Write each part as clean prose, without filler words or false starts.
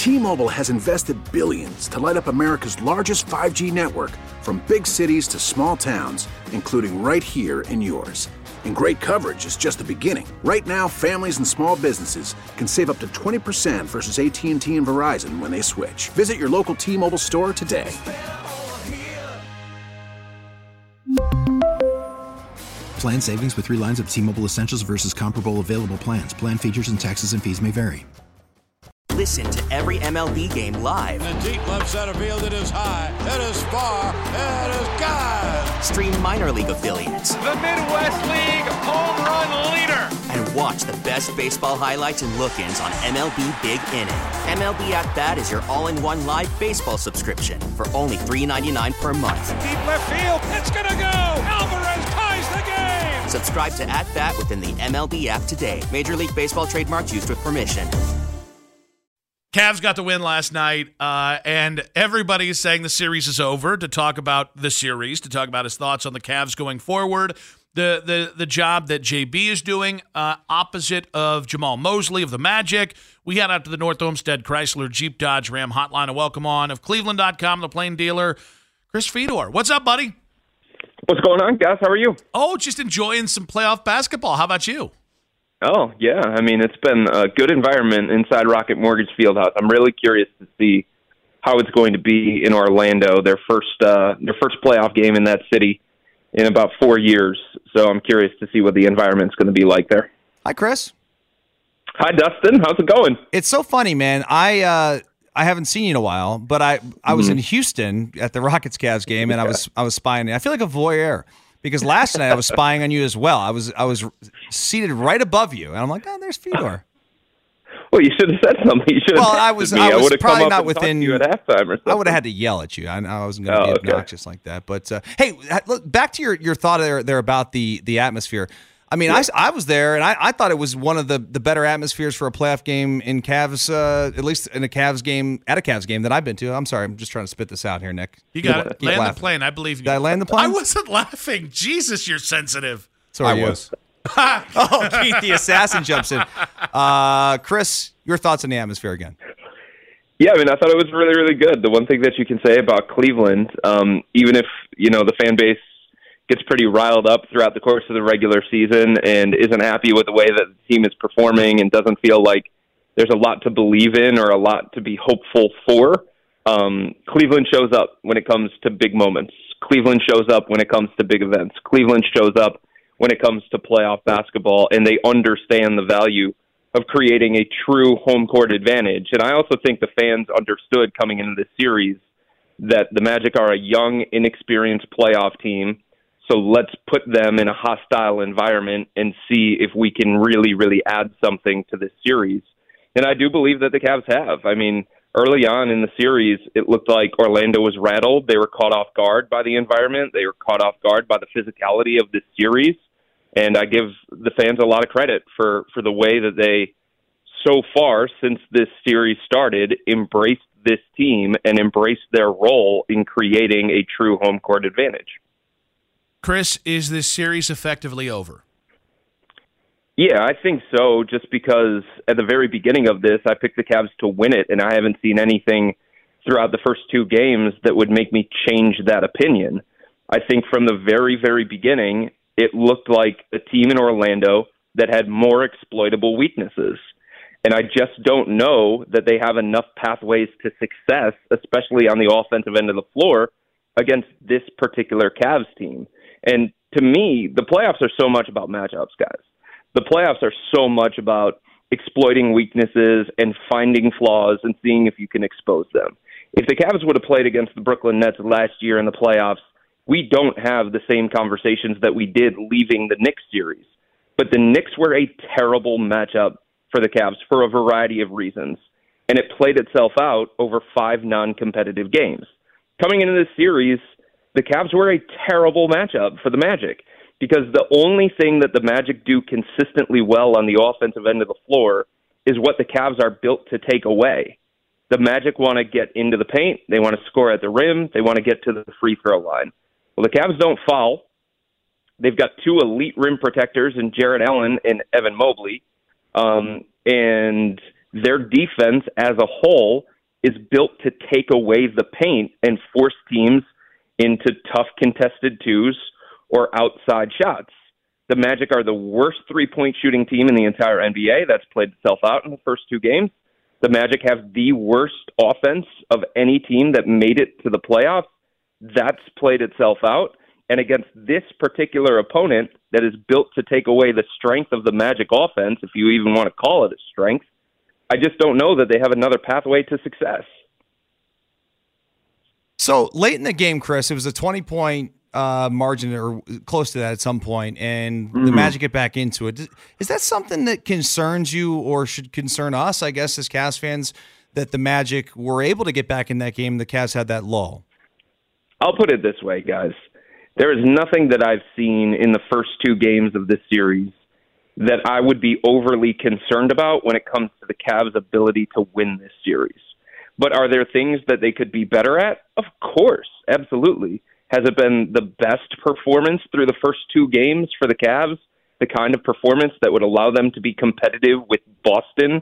T-Mobile has invested billions to light up America's largest 5G network, from big cities to small towns, including right here in yours. And great coverage is just the beginning. Right now, families and small businesses can save up to 20% versus AT&T and Verizon when they switch. Visit your local T-Mobile store today. Plan savings with 3 lines of T-Mobile Essentials versus comparable available plans. Plan features and taxes and fees may vary. Listen to every MLB game live. In the deep left center field, it is high, it is far, it is gone. Stream minor league affiliates. The Midwest League home run leader. And watch the best baseball highlights and look-ins on MLB Big Inning. MLB At Bat is your all-in-one live baseball subscription for only $3.99 per month. Deep left field, it's gonna go. Alvarez ties the game. Subscribe to At Bat within the MLB app today. Major League Baseball trademarks used with permission. Cavs got the win last night, and everybody is saying the series is over. To talk about the series, to talk about his thoughts on the Cavs going forward, the job that JB is doing opposite of Jamal Mosley of the Magic. We head out to the North Olmsted Chrysler Jeep Dodge Ram hotline. A welcome on of Cleveland.com, the Plain Dealer, Chris Fedor. What's up, buddy? What's going on, guys? How are you? Oh, just enjoying some playoff basketball. How about you? Oh, yeah. I mean, it's been a good environment inside Rocket Mortgage Fieldhouse. I'm really curious to see how it's going to be in Orlando, their first playoff game in that city in about 4 years. So I'm curious to see what the environment's going to be like there. Hi, Chris. Hi, Dustin. How's it going? It's so funny, man. I haven't seen you in a while, but I was in Houston at the Rockets Cavs game, and I was spying. I feel like a voyeur. Because last night I was spying on you as well. I was seated right above you, and I'm like, oh, there's Fedor. Well, you should have said something. You should have. Well, I was probably not within. You at halftime or something. I would have had to yell at you. I wasn't going to be obnoxious like that. But hey, look, back to your thought there about the atmosphere. I mean, yeah. I was there, and I thought it was one of the better atmospheres for a playoff game in Cavs, at least in a Cavs game, that I've been to. I'm sorry, I'm just trying to spit this out here, Nick. You got it. Land the plane, I believe you. Did I land the plane? I wasn't laughing. Jesus, you're sensitive. So I was. Oh, Pete the assassin jumps in. Chris, your thoughts on the atmosphere again? Yeah, I mean, I thought it was really, really good. The one thing that you can say about Cleveland, even if, the fan base gets pretty riled up throughout the course of the regular season and isn't happy with the way that the team is performing and doesn't feel like there's a lot to believe in or a lot to be hopeful for, Cleveland shows up when it comes to big moments. Cleveland shows up when it comes to big events. Cleveland shows up when it comes to playoff basketball, and they understand the value of creating a true home court advantage. And I also think the fans understood coming into this series that the Magic are a young, inexperienced playoff team. So let's put them in a hostile environment and see if we can really, really add something to this series. And I do believe that the Cavs have. I mean, early on in the series, it looked like Orlando was rattled. They were caught off guard by the environment. They were caught off guard by the physicality of this series. And I give the fans a lot of credit for the way that they, so far since this series started, embraced this team and embraced their role in creating a true home court advantage. Chris, is this series effectively over? Yeah, I think so, just because at the very beginning of this, I picked the Cavs to win it, and I haven't seen anything throughout the first 2 games that would make me change that opinion. I think from the very, very beginning, it looked like a team in Orlando that had more exploitable weaknesses. And I just don't know that they have enough pathways to success, especially on the offensive end of the floor, against this particular Cavs team. And to me, the playoffs are so much about matchups, guys. The playoffs are so much about exploiting weaknesses and finding flaws and seeing if you can expose them. If the Cavs would have played against the Brooklyn Nets last year in the playoffs, we don't have the same conversations that we did leaving the Knicks series. But the Knicks were a terrible matchup for the Cavs for a variety of reasons, and it played itself out over 5 non-competitive games. Coming into this series, the Cavs were a terrible matchup for the Magic because the only thing that the Magic do consistently well on the offensive end of the floor is what the Cavs are built to take away. The Magic want to get into the paint. They want to score at the rim. They want to get to the free throw line. Well, the Cavs don't foul. They've got 2 elite rim protectors in Jarrett Allen and Evan Mobley. And their defense as a whole is built to take away the paint and force teams into tough contested twos or outside shots. The Magic are the worst three-point shooting team in the entire NBA. That's played itself out in the first 2 games. The Magic have the worst offense of any team that made it to the playoffs. That's played itself out. And against this particular opponent that is built to take away the strength of the Magic offense, if you even want to call it a strength, I just don't know that they have another pathway to success. So late in the game, Chris, it was a 20-point margin or close to that at some point, and the Magic get back into it. Is that something that concerns you or should concern us, I guess, as Cavs fans, that the Magic were able to get back in that game, the Cavs had that lull? I'll put it this way, guys. There is nothing that I've seen in the first 2 games of this series that I would be overly concerned about when it comes to the Cavs' ability to win this series. But are there things that they could be better at? Of course, absolutely. Has it been the best performance through the first 2 games for the Cavs? The kind of performance that would allow them to be competitive with Boston?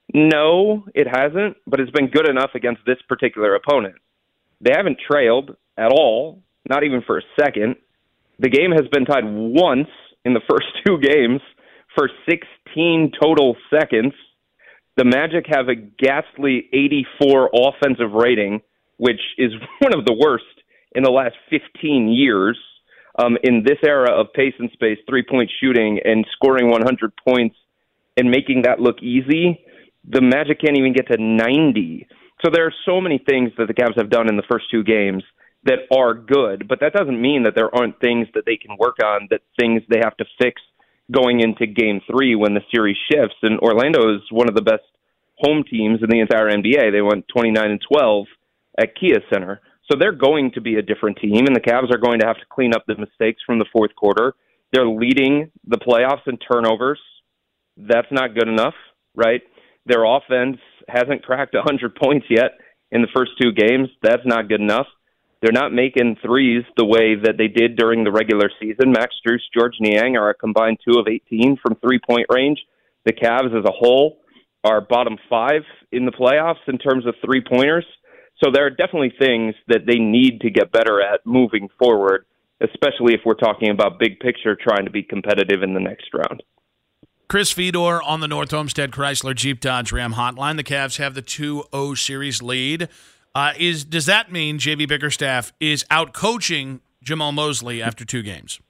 No, it hasn't, but it's been good enough against this particular opponent. They haven't trailed at all, not even for a second. The game has been tied once in the first 2 games for 16 total seconds. The Magic have a ghastly 84 offensive rating, which is one of the worst in the last 15 years. In this era of pace and space, three-point shooting, and scoring 100 points and making that look easy, the Magic can't even get to 90. So there are so many things that the Cavs have done in the first 2 games that are good, but that doesn't mean that there aren't things that they can work on, that things they have to fix going into Game 3 when the series shifts. And Orlando is one of the best home teams in the entire NBA. They went 29-12 at Kia Center. So they're going to be a different team, and the Cavs are going to have to clean up the mistakes from the fourth quarter. They're leading the playoffs in turnovers. That's not good enough, right? Their offense hasn't cracked 100 points yet in the first 2 games. That's not good enough. They're not making threes the way that they did during the regular season. Max Strus, George Niang are a combined 2 of 18 from three-point range. The Cavs as a whole are bottom 5 in the playoffs in terms of three-pointers. So there are definitely things that they need to get better at moving forward, especially if we're talking about big picture trying to be competitive in the next round. Chris Fedor on the North Homestead Chrysler Jeep Dodge Ram hotline. The Cavs have the 2-0 series lead. Does that mean J.B. Bickerstaff is out-coaching Jamal Mosley after 2 games?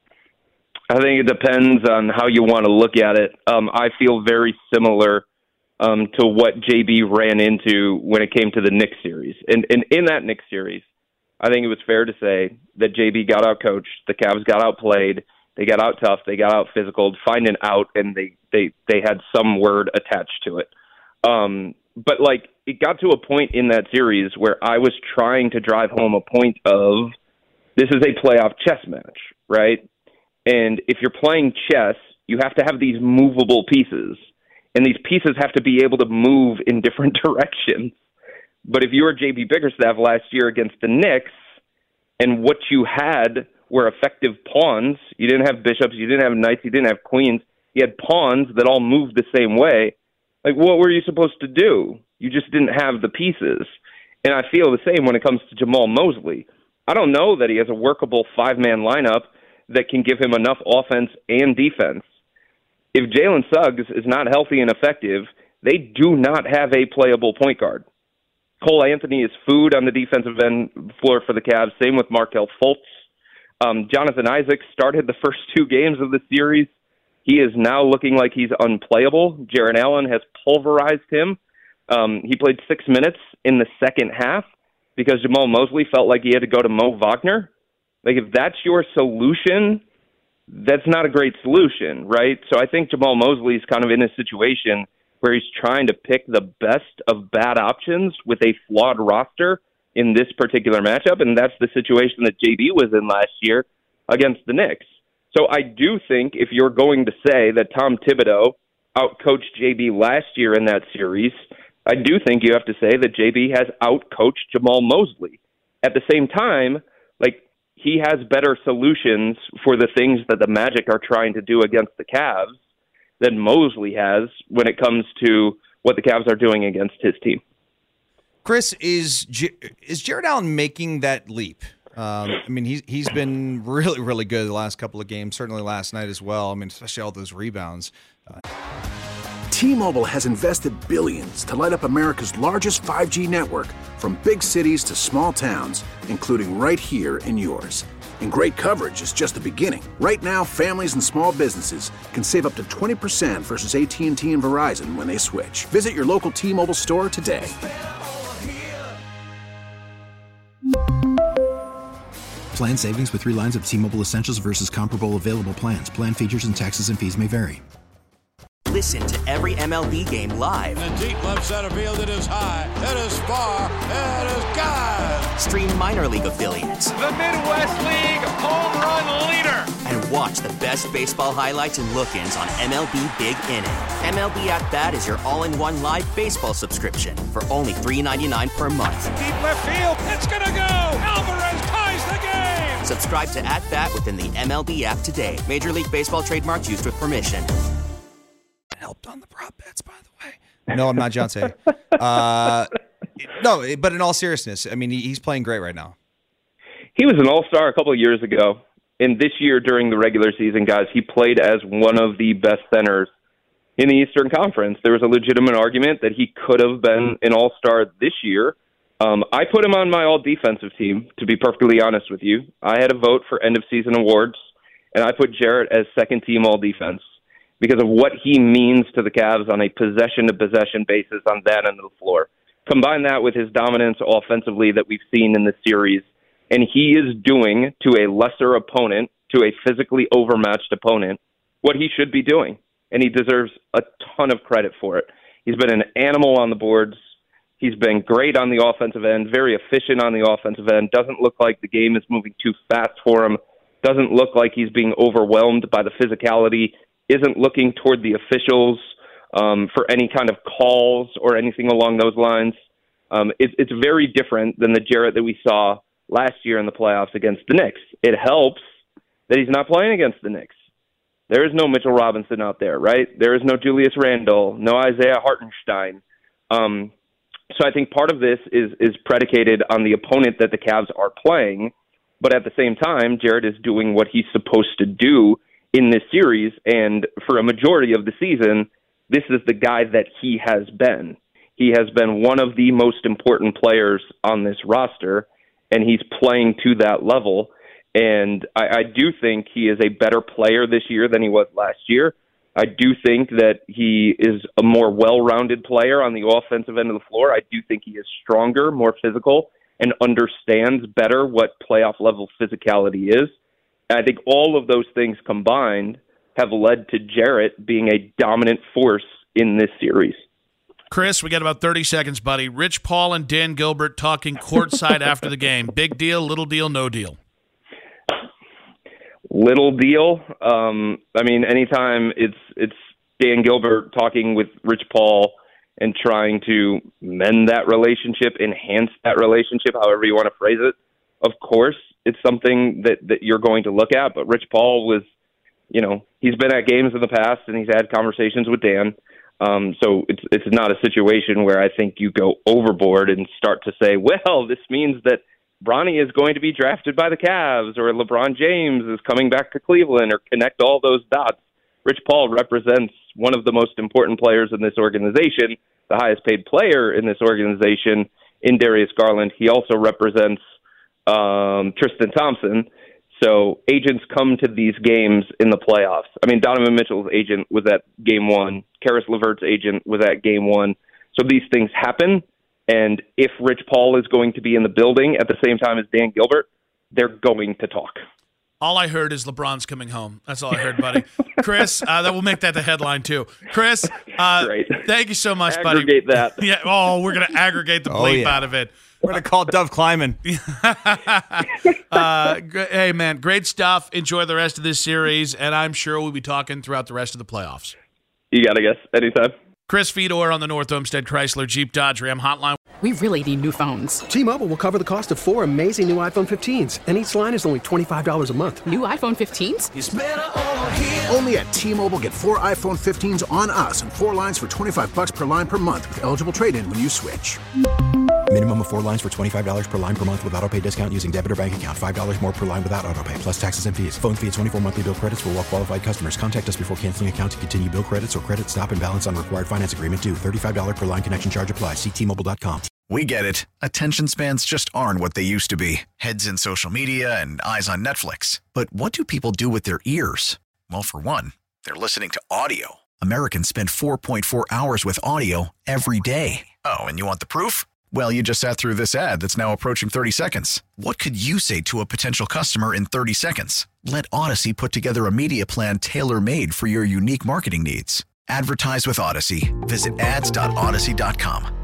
I think it depends on how you want to look at it. I feel very similar to what JB ran into when it came to the Knicks series. And in that Knicks series, I think it was fair to say that JB got out-coached, the Cavs got outplayed, they got out-tough, they got out-physicaled, find an out, and they had some word attached to it. But, it got to a point in that series where I was trying to drive home a point of this is a playoff chess match, right? And if you're playing chess, you have to have these movable pieces. And these pieces have to be able to move in different directions. But if you were J.B. Bickerstaff last year against the Knicks, and what you had were effective pawns, you didn't have bishops, you didn't have knights, you didn't have queens, you had pawns that all moved the same way. What were you supposed to do? You just didn't have the pieces. And I feel the same when it comes to Jamal Mosley. I don't know that he has a workable 5-man lineup that can give him enough offense and defense. If Jalen Suggs is not healthy and effective, they do not have a playable point guard. Cole Anthony is food on the defensive end floor for the Cavs. Same with Markelle Fultz. Jonathan Isaac started the first 2 games of the series. He is now looking like he's unplayable. Jarrett Allen has pulverized him. He played 6 minutes in the second half because Jamal Mosley felt like he had to go to Mo Wagner. If that's your solution, that's not a great solution, right? So I think Jamal Mosley is kind of in a situation where he's trying to pick the best of bad options with a flawed roster in this particular matchup, and that's the situation that JB was in last year against the Knicks. So I do think if you're going to say that Tom Thibodeau outcoached JB last year in that series, I do think you have to say that JB has outcoached Jamal Mosley. At the same time, he has better solutions for the things that the Magic are trying to do against the Cavs than Mosley has when it comes to what the Cavs are doing against his team. Chris, is Jarrett Allen making that leap? I mean, he's been really, really good the last couple of games, certainly last night as well. I mean, especially all those rebounds. T-Mobile has invested billions to light up America's largest 5G network, from big cities to small towns, including right here in yours. And great coverage is just the beginning. Right now, families and small businesses can save up to 20% versus AT&T and Verizon when they switch. Visit your local T-Mobile store today. Plan savings with 3 lines of T-Mobile Essentials versus comparable available plans. Plan features and taxes and fees may vary. Listen to every MLB game live. In the deep left center field, it is high, it is far, it is gone. Stream minor league affiliates. The Midwest League home run leader. And watch the best baseball highlights and look-ins on MLB Big Inning. MLB At Bat is your all-in-one live baseball subscription for only $3.99 per month. Deep left field, it's gonna go. Alvarez ties the game. Subscribe to At Bat within the MLB app today. Major League Baseball trademarks used with permission. Helped on the prop bets, by the way. No, I'm not John Say. No, but in all seriousness, I mean, he's playing great right now. He was an all-star a couple of years ago. And this year during the regular season, guys, he played as one of the best centers in the Eastern Conference. There was a legitimate argument that he could have been an all-star this year. I put him on my all-defensive team, to be perfectly honest with you. I had a vote for end-of-season awards, and I put Jarrett as second-team all-defense, because of what he means to the Cavs on a possession-to-possession basis on that end of the floor. Combine that with his dominance offensively that we've seen in this series, and he is doing to a lesser opponent, to a physically overmatched opponent, what he should be doing, and he deserves a ton of credit for it. He's been an animal on the boards. He's been great on the offensive end, very efficient on the offensive end, doesn't look like the game is moving too fast for him, doesn't look like he's being overwhelmed by the physicality, isn't looking toward the officials for any kind of calls or anything along those lines. It's very different than the Jarrett that we saw last year in the playoffs against the Knicks. It helps that he's not playing against the Knicks. There is no Mitchell Robinson out there, right? There is no Julius Randle, no Isaiah Hartenstein. So I think part of this is predicated on the opponent that the Cavs are playing, but at the same time, Jarrett is doing what he's supposed to do in this series, and for a majority of the season, this is the guy that he has been. He has been one of the most important players on this roster, and he's playing to that level. And I do think he is a better player this year than he was last year. I do think that he is a more well-rounded player on the offensive end of the floor. I do think he is stronger, more physical, and understands better what playoff-level physicality is. I think all of those things combined have led to Jarrett being a dominant force in this series. Chris, we got about 30 seconds, buddy. Rich Paul and Dan Gilbert talking courtside after the game. Big deal, little deal, no deal? Little deal. I mean, anytime it's Dan Gilbert talking with Rich Paul and trying to mend that relationship, enhance that relationship, however you want to phrase it, of course, it's something that you're going to look at. But Rich Paul was, he's been at games in the past and he's had conversations with Dan. So it's not a situation where I think you go overboard and start to say, well, this means that Bronny is going to be drafted by the Cavs or LeBron James is coming back to Cleveland, or connect all those dots. Rich Paul represents one of the most important players in this organization, the highest paid player in this organization in Darius Garland. He also represents Tristan Thompson. So agents come to these games in the playoffs. I mean, Donovan Mitchell's agent was at game one. Karis LeVert's agent was at game one. So these things happen. And if Rich Paul is going to be in the building at the same time as Dan Gilbert, they're going to talk. All I heard is LeBron's coming home. That's all I heard, buddy. Chris, that will make that the headline too. Chris, great. Thank you so much, aggregate buddy. That. Yeah. Oh, we're going to aggregate the bleep out of it. We're going to call Dove Kleiman. Hey, man, great stuff. Enjoy the rest of this series, and I'm sure we'll be talking throughout the rest of the playoffs. You got to guess. Anytime. Chris Fedor on the North Olmsted Chrysler Jeep Dodge Ram Hotline. We really need new phones. T-Mobile will cover the cost of 4 amazing new iPhone 15s, and each line is only $25 a month. New iPhone 15s? It's better over here. Only at T-Mobile, get 4 iPhone 15s on us and 4 lines for $25 per line per month with eligible trade-in when you switch. Minimum of 4 lines for $25 per line per month with autopay discount using debit or bank account. $5 more per line without autopay, plus taxes and fees. Phone fee at 24 monthly bill credits for well-qualified customers. Contact us before canceling account to continue bill credits or credit stop and balance on required finance agreement due. $35 per line connection charge applies. See T-Mobile.com. We get it. Attention spans just aren't what they used to be. Heads in social media and eyes on Netflix. But what do people do with their ears? Well, for one, they're listening to audio. Americans spend 4.4 hours with audio every day. Oh, and you want the proof? Well, you just sat through this ad that's now approaching 30 seconds. What could you say to a potential customer in 30 seconds? Let Odyssey put together a media plan tailor-made for your unique marketing needs. Advertise with Odyssey. Visit ads.odyssey.com.